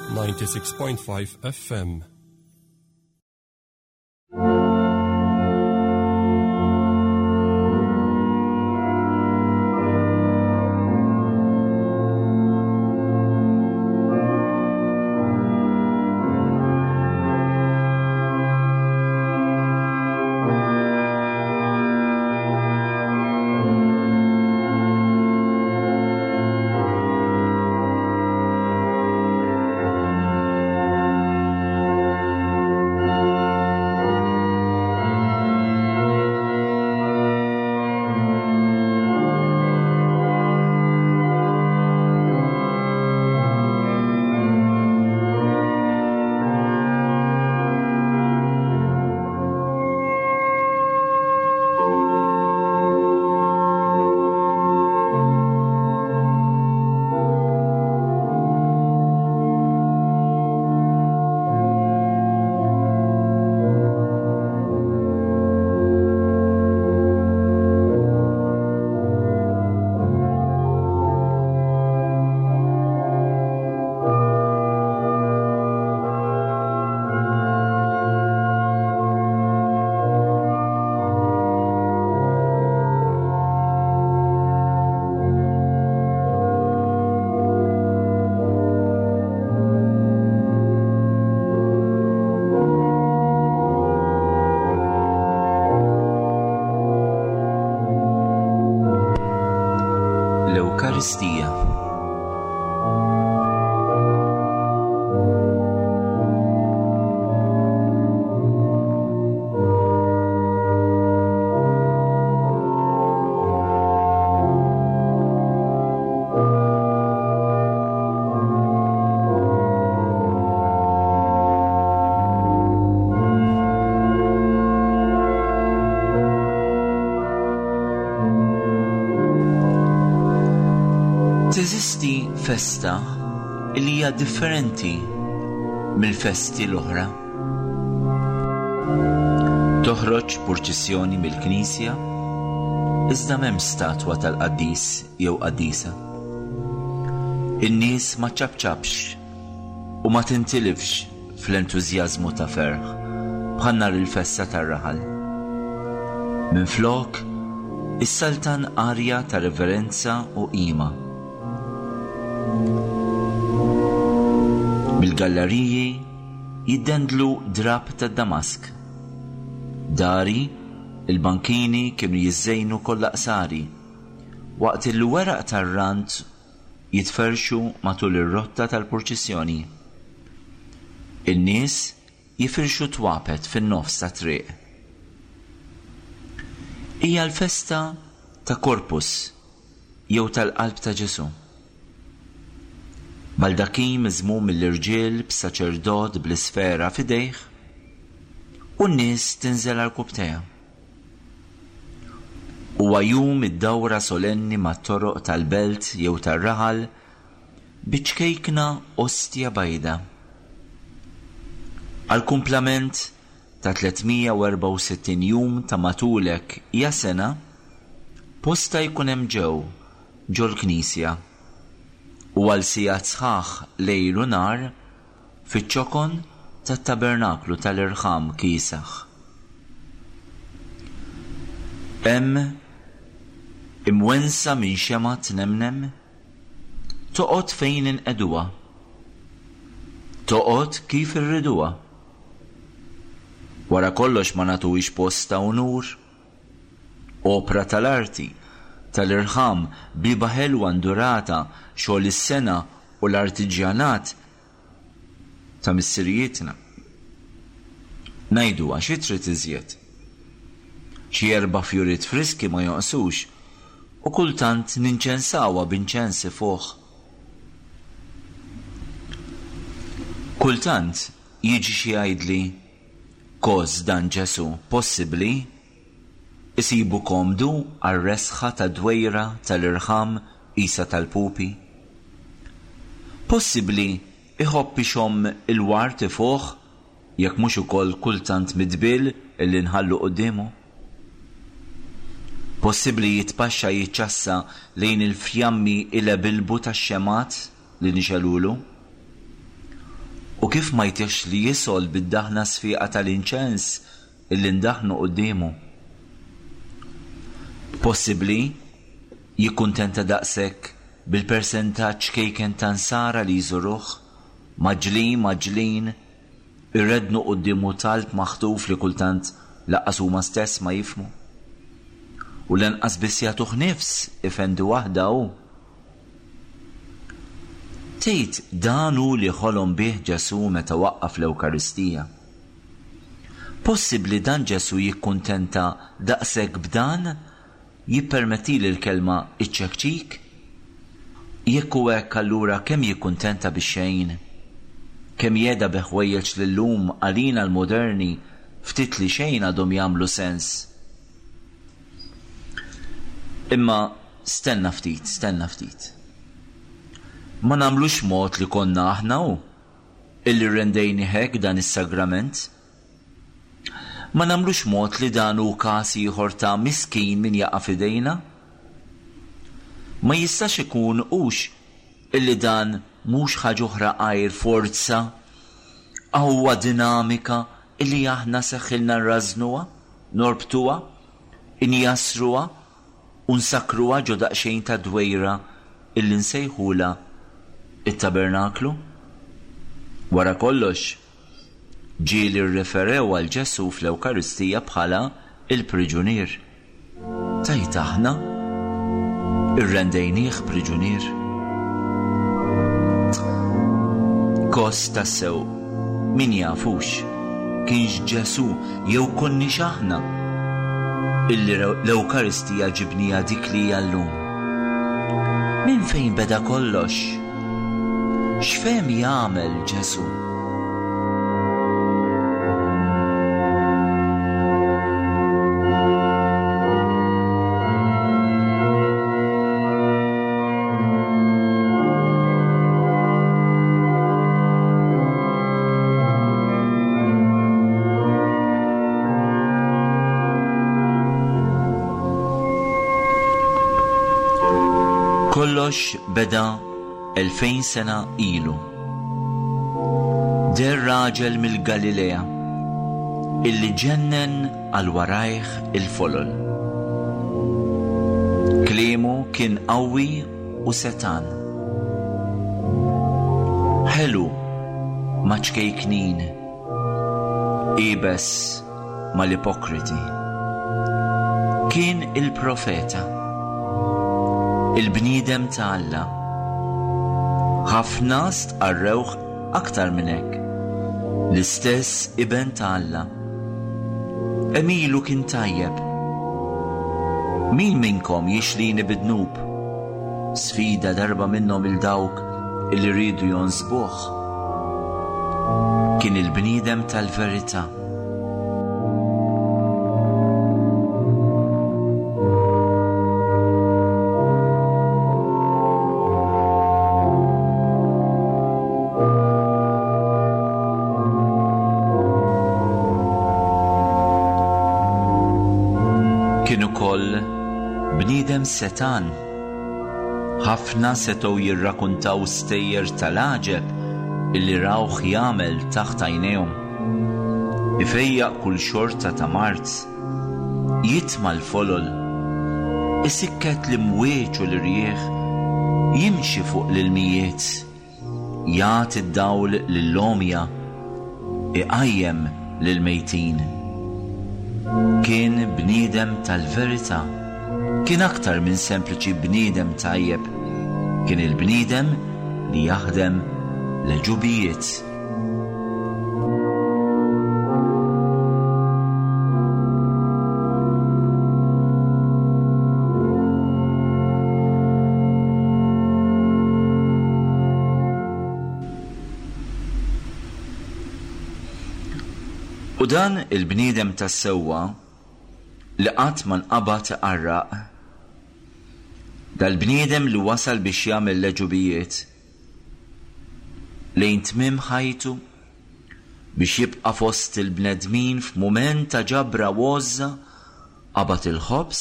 96.5 FM. L-Ewkaristija. Teżisti festa li hija differenti mill-festi l-oħra. Toħroġ purċissjoni mill-Knisja iżda m'hemm statwa tal-Qaddis jew Qaddisa. In-nies ma ċabċabx u ma tintilifx fl-entużjażmu ta' ferħ bħal nhar il-festa tar-raħal. Minflok issaltan arja ta' reverenza u qima. Bil-galleriji jiddendlu drab ta' Damask. Dari, il-bankini kienu jiżżejnu kollha qsari, waqt il-weraq tar-rant jitferxu matul ir-rotta tal-purċissjoni. In-nies jifirxu twapet fin-nofs ta' triq. Hija l-festa ta' Korpus jew tal-qalb ta' Ġesu. Baldakin miżmum mill-irġiel b'saċerdot bl-isfera f'idejh u n-nies tinżel għall-kubteja. Huwa jum id-dawra solenni mat-toroq tal-belt jew tar-raħal biċkejkna ostja bajda. Għall-kumplament ta' 364 jum ta' matulek ja sena posta jkun hemm ġew l-Knisja u għal sigħat sħaħ lejl u nar fiċ-ċokon tat-tabernaklu tal-Irħam kiesaħ. Hemm imwensa minn xema tnemnem toqgħod fejn inqeduha. Toqgħod kif irriduha. Wara kollox ma nagħtuhiex posta u nur. Opra tal-arti tal-Irħam biba ħelwa ndurata xogħol is-sena u l-artiġjanat ta' missirijietna. Ngħiduha xi trid iżjed. Xi 4 fjuriet friski ma jonqsux u kultant ninċensawha b'inċensi fuq. Kultant jiġi xi jgħidli koż dan Ġesu possibbli isibu komdu għar-resħa ta' dwejra tal-Irħam Isa tal-Pupi. Possibbli iħobb ixomm il-wart fuq jekk mhux ukoll kultant midbil illi nħallu qudiemu. Possibbli jitpaxxa jiċċassa lejn il-fjammi il-bilbu tax-xemat li nixelulu. u kif ma jtix li jisol bid-daħna sfiqa tal-inċens illi ndaħnu qudiemu. Possibbli jikkuntenta daqshekk bil-persentaġġ kejken ta' nsara li jżuruh, maġlin, irrednu qudiemu talb maħtuf li kultant laqqas huma stess ma jifhmu. U lanqas biss jagħtuh nifs ifendi waħda hu. Tgħid dan hu li ħolhom bih Ġesu meta waqqaf l-Ewkaristija. Possibbli dan Ġesu jikkuntenta daqshekk b'dan jippermettili l-kelma iċċekċik? Jekk hu hekk allura kemm jikkuntenta bix-xejn? Kemm jeda beħwejjeġ lillum għalina l-moderni ftit li xejn għadhom jagħmlu sens. Imma stenna ftit. Ma nagħmlux mod li konna aħna hu illi rendejni hekk dan is-sagrament. Ma nagħmlux mod li dan hu każ ieħor ta' miskin min jaqa' f'idejna. Ma jistax ikun hux illi dan mhux ħaġa oħra għajr forza qawwa dinamika illi aħna seħħilna nrażnuha, norbtuha, injasruha u nsakruha ġo daqsxejn ta' dwejra illi nsejħula it-tabernaklu. Wara kollox, ġieli rreferew għal Ġesu fl-Ewkaristija bħala il-priġunier. Tajt aħna irrendejnieh priġunier. Kost tassew min jafux kienx Ġesu jew konniex aħna illi l-Ewkaristija ġibnija dik li hija llum. Min fejn beda kollox? X'fehm jagħmel Ġesu? Kollox beda 2000 sena ilu. Der raġel mill-Galilea illi ġennen għal warajh il-folol. Kliemu kien qawwi u setan. Ħelu ma' ċkejknin, ibes mal-ipokriti. Kien il-profeta, il-bniedem ta' Alla. Ħafna stqarrewh aktar minn hekk. L-istess iben ta' Alla. Emilu kien tajjeb. Min minnkom jixlini bidnub? Sfida darba minnhom il-dawk illi rridu jonsbuh. Kien il-bniedem tal-verità. Kien ukoll bniedem setan. Ħafna setgħu jirrakkuntaw stejjer tal-għaġeb illi rawh jagħmel taħt għajnejhom. Ifejjaq kull xorta ta' Mart, jitma' l-folol, isikket l-imwieġ u l-irjieħ, jimxi fuq l-ilmijiet, jagħti d-dawl lill-omja, iqajjem lill-mejtin. Kien bniedem tal-verità. Kien aktar minn sempliċi bniedem tajjeb. Kien il-bniedem li jaħdem l-ġubijiet. U dan il-bniedem tas-sewwa li qatt ma nqabad iqarraq, dal-bniedem li wasal biex jagħmel leġubijiet lejn tmiem ħajtu biex jibqa' fost il-bnedmin f'mument ta' ġabra wozza qabad il-ħobs,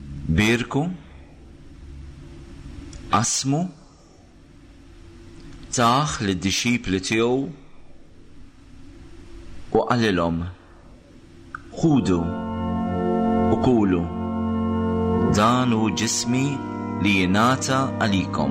birku, qasmu, taħ lid-dixxipli tiegħu u qalilhom: ħudu u kulu, dan hu ġismi li jingħata għalikom.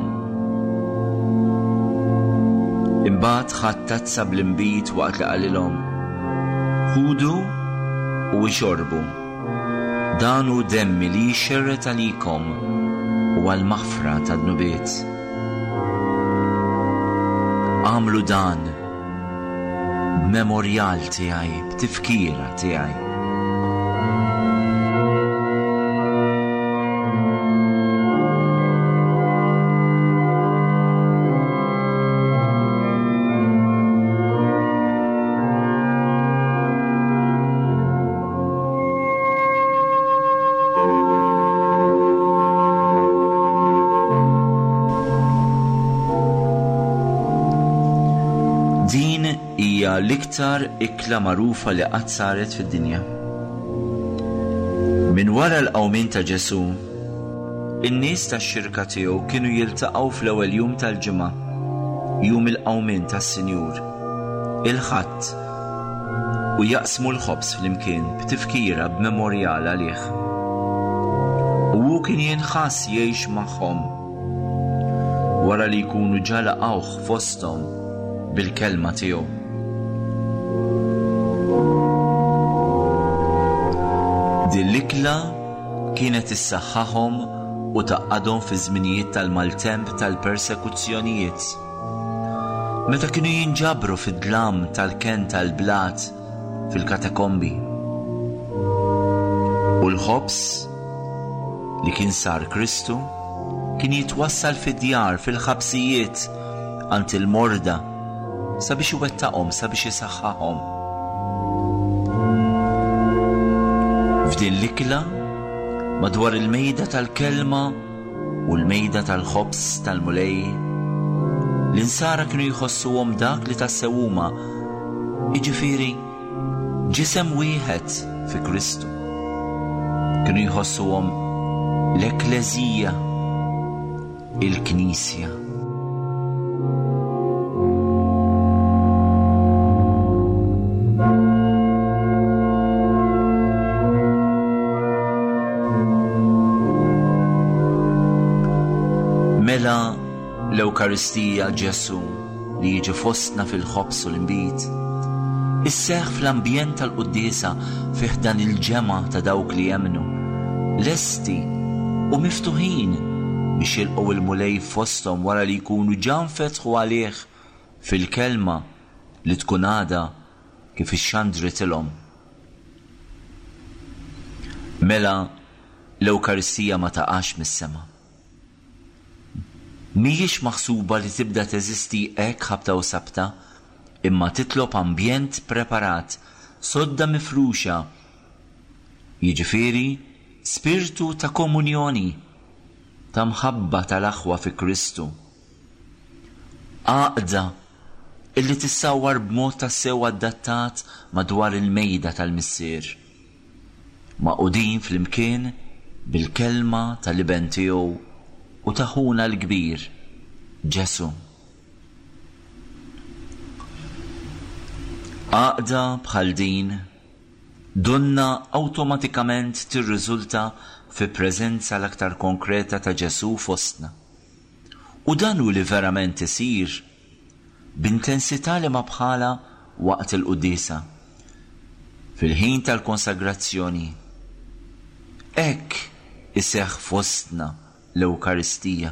Imbagħad ħadd tazza bl-inbit waqt li qalilhom: ħudu u xorbu, dan hu demmi li jxerret għalikom u għall-maħfra tad-nubiet. Għamlu dan b'memorjal tiegħi, b'tifkira tiegħi. L-iktar ikla magħrufa li qatt saret fid-dinja. Min wara l-qawmien ta' Ġesu, in-nies tax-xirka tiegħu kienu jiltaqgħu fl-ewwel jum tal-ġimgħa, jum il-qawmien tas-Sinjur, il-Ħadd, u jaqsmu l-ħobż flimkien b'tifkira b'memorjal għalih. U hu kien jinħass jgħix magħhom wara li jkunu ġa laqgħuh fosthom bil-kelma tiegħu. Din l-ikla kienet issaħħaħhom u taqqadhom fi żminijiet tal-maltemp tal-persekuzzjonijiet, meta kienu jinġabru fid-dlam tal-ken tal-blat fil-katakombi. U l-ħobż li kien sar Kristu kien jitwassal fid-djar fil-ħabsijiet għand il-morda sabiex iwettaqhom, sabiex isaħħaħhom. F'din l-ikla, madwar il-mejda tal-kelma u l-mejda tal-ħobż tal-mulej, l-insara kienu jħossuhom dak li tassewhuma, jiġifieri ġisem wieħed fi Kristu. Kienu jħossuhom l-ekleżija, il-Knisja. Mela l-Ewkaristija Ġesu li jiġi fostna fil-ħobż u l-inbit isseħħ fl-ambjent tal-quddiesa fih dan il-ġemgħa ta' dawk li jemmnu, lesti u miftuħin biex jilqgħu il-mulej fosthom wara li jkunu ġa nfetħu għalih fil-kelma li tkun għadha kif ixxandritilhom. Mela l-Ewkaristija ma taqax mis-sema. Mhijiex maħsuba li tibda teżisti hekk ħabta u sabta, imma titlob ambjent preparat, sodda mifruxa, jiġifieri spiritu ta' komunjoni, ta' mħabba tal-aħwa fi Kristu. Għaqda illi tissawwar b'mod tassew adattat madwar il-mejda tal-missier, maqudin flimkien bil-kelma tal-iben tiegħu u taħuna l-kbir, Ġesu. Għaqda bħal din donna awtomatikament tirriżulta fi preżenza l-aktar konkreta ta' Ġesu fostna. U dan hu li verament isir b'intensità li ma bħala waqt il-quddiesa, fil-ħin tal-konsagrazzjoni. Hekk iseħħ fostna l-Ewkaristija.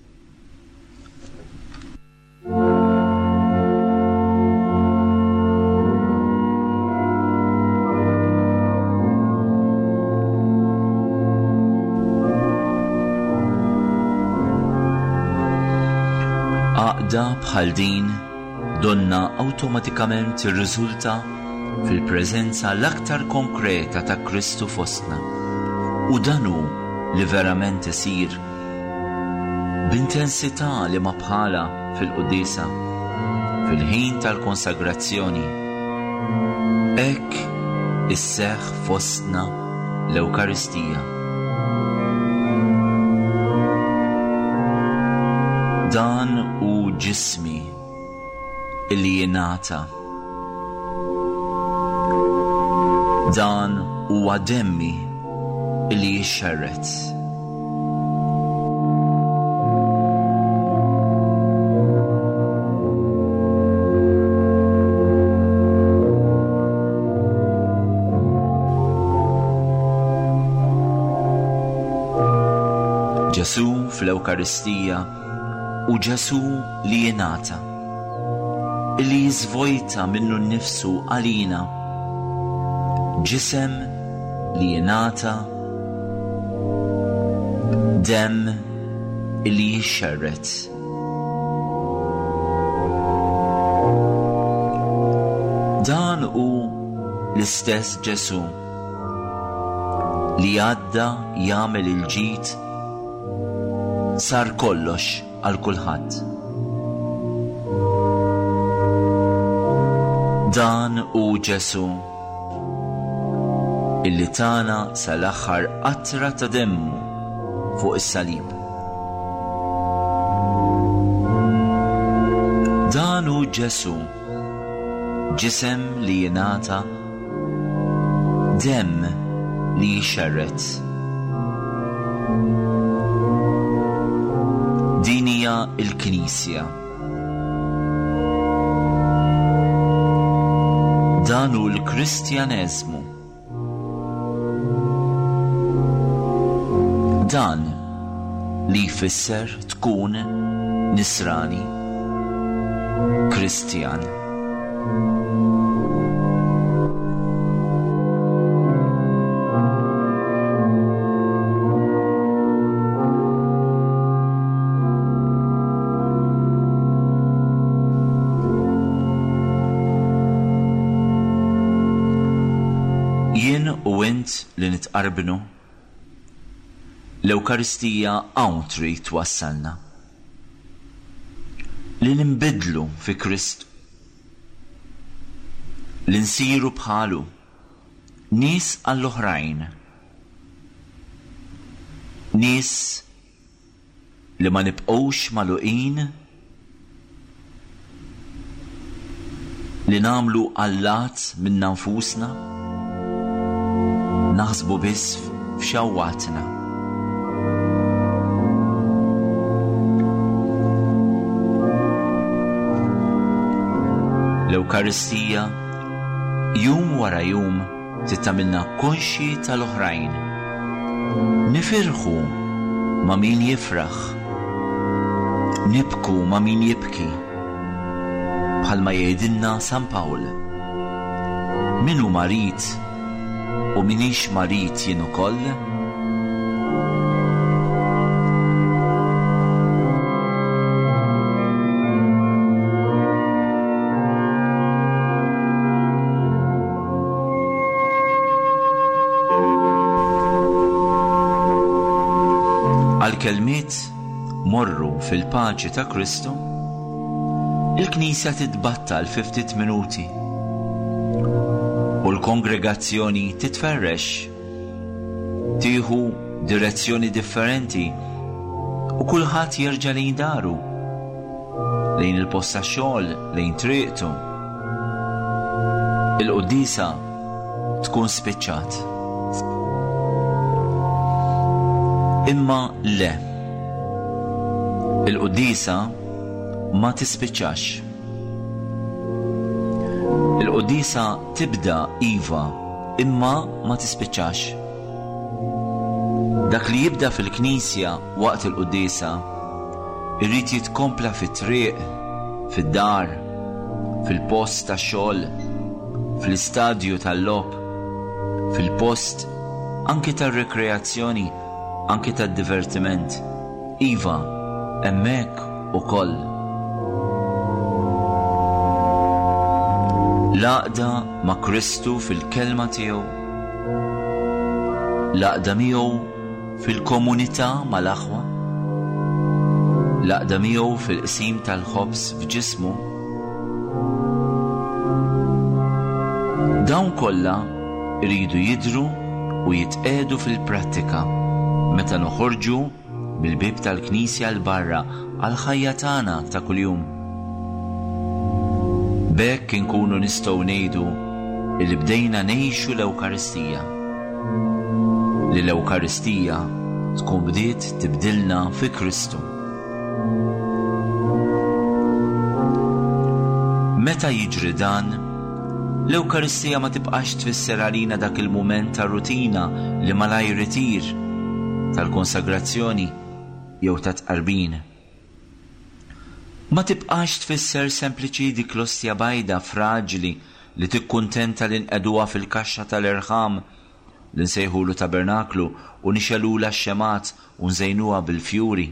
Għaqda bħal din donna awtomatikament tirriżulta fil-preżenza l-aktar konkreta ta' Kristu fostna. U dan hu li verament isir b'intensità li ma bħala fil-quddiesa, fil-ħin tal-konsagrazzjoni. Hekk isseħħ fostna l-Ewkaristija. Dan hu ġismi illi jingħata. Dan huwa demmi illi jixxerret. Ġesu fl-Ewkaristija u Ġesu li jingħata, illi jiżvojta minnu nnifsu għalina, ġisem li jingħata, demm illi jixxerret. Dan hu l-istess Ġesu li għadda jagħmel il-ġid, sar kollox għal kulħadd. Dan hu Ġesu illi tana sal-aħħar qatra ta' demmu fuq is-salib. Dan hu Ġesu, ġisem li jingħata, demm li jixxerret. Din hija l-Knisja. Dan hu l-Kristjaneżmu. Dan li jfisser tkun Nisrani, Kristjan. Jien u int li nitqarbnu, l-Ewkaristija hawn trid twassalna. Li ninbidlu fi Kristu. Li nsiru bħalu, nies għall-oħrajn. Nies li ma nibqgħux magħluqin, li nagħmlu allat minn nfusna, naħsbu biss f'xawwatna. L-Ewkaristija jum wara jum tittamilna konxi tal-oħrajn. Nifirħu ma' min jifraħ, nibku ma' min jibki, bħalma jgħidilna San Pawl. Min hu marit u minix marit jien ukoll? Għal-kelmiet morru fil-paċi ta' Kristu, il-Knisja titbattal fi ftit minuti u l-kongregazzjoni titferrex, tieħu direzzjoni differenti u kulħadd jerġa' lejn daru, lejn il-post tax-xogħol, lejn triqtu. Il-qudiesa tkun spiċċat. Imma le, il-qudiesa ma tispiċċax. Il-qudiesa tibda iva, imma ma tispiċċax. Dak li jibda fil-Knisja waqt il-qudiesa irrid jitkompla fit-triq, fid-dar, fil-post tax-xogħol, fl-istadju tal-logħob, fil-post anke tar-rekreazzjoni, anke tad-divertiment. Iva, hemmhekk ukoll. Laqda ma' Kristu fil-kelma tiegħu, laqda miegħu fil-komunità mal-aħwa, laqda miegħu fil-qsim tal-ħobż f'ġismu. Dawn kollha iridu jidhru u jitqiegħdu fil-prattika meta noħorġu bil-bib tal-Knisja l barra għal ħajja tagħna ta' kuljum. B'hekk inkunu nistgħu ngħidu li bdejna ngħixu l-Ewkaristija. Li l-Ewkaristija tkun bdiet tibdilna fi Kristu. Meta jiġri dan, l-Ewkaristija ma tibqax tfisser għalina dak il-mument ta' rutina li malajr itir tal-konsagrazzjoni jew ta' tqarbin. Ma tibqax tfisser sempliċi dik l-ostja bajda fraġli li tikkuntenta li nqeduha fil-kaxxa tal-irħam li nsejħulu tabernaklu u nixelula x-xemat u nżejnuha bil-fjuri.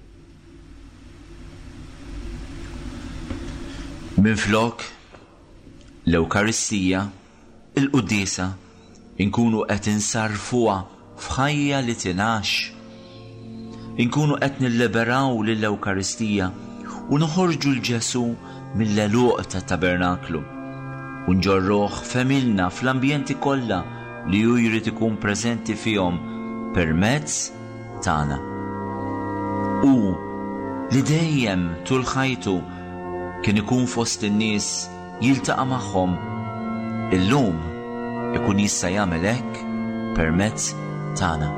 Minflok l-Ewkaristija, il-Qudiesa, inkunu qed insarfuha f'ħajja li tingħax. Inkunu qed nilliberaw lill-Ewkaristija u noħorġu l-Ġesu mill-għeluq tat-tabernaklu u nġorruh f'emilna fl-ambjenti kollha li hu jrid ikun preżenti fihom permezz tagħna. U li dejjem tul ħajtu kien ikun fost in-nies jiltaqa' magħhom, illum ikun jista' jagħmel hekk permezz tagħna.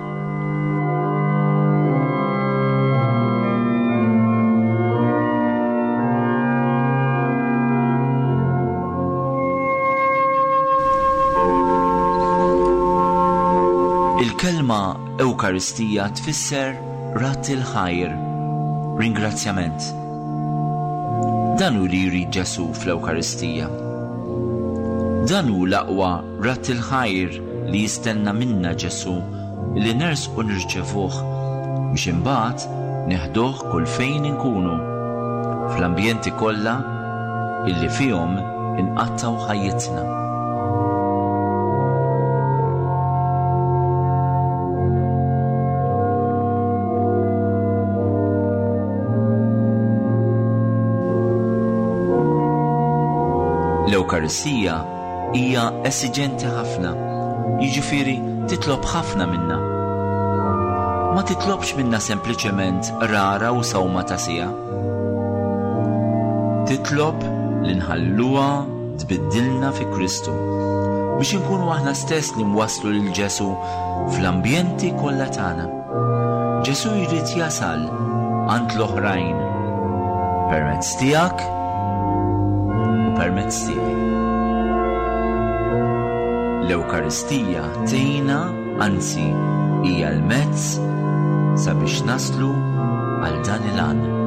Il-kelma Ewkaristija tfisser ratt il-ħajr, ringrazzjament. Dan hu li jrid Ġesu fl-Ewkaristija. Dan hu l-aqwa ratt il-ħajr li jistenna minna Ġesu li nersqu nirċevuh biex imbagħad neħduh kull fejn inkunu fl-ambjenti kollha illi fihom inqattaw ħajjitna. L-Ewkaristija hija esiġenti ħafna, jiġifieri titlob ħafna minna. Ma titlobx minna sempliċement rara u sawma ta' sija. Titlob li nħalluha tbiddilna fi Kristu biex inkunu aħna stess li nwasslu lil Ġesu fl-ambjenti kollha tagħna. Ġesu jrid jasal għand l-oħrajn permezz tiegħek permezz tiegħi. L-Ewkaristija tgħinna, anzi hija l-mezz sabiex naslu għal dan il-għan.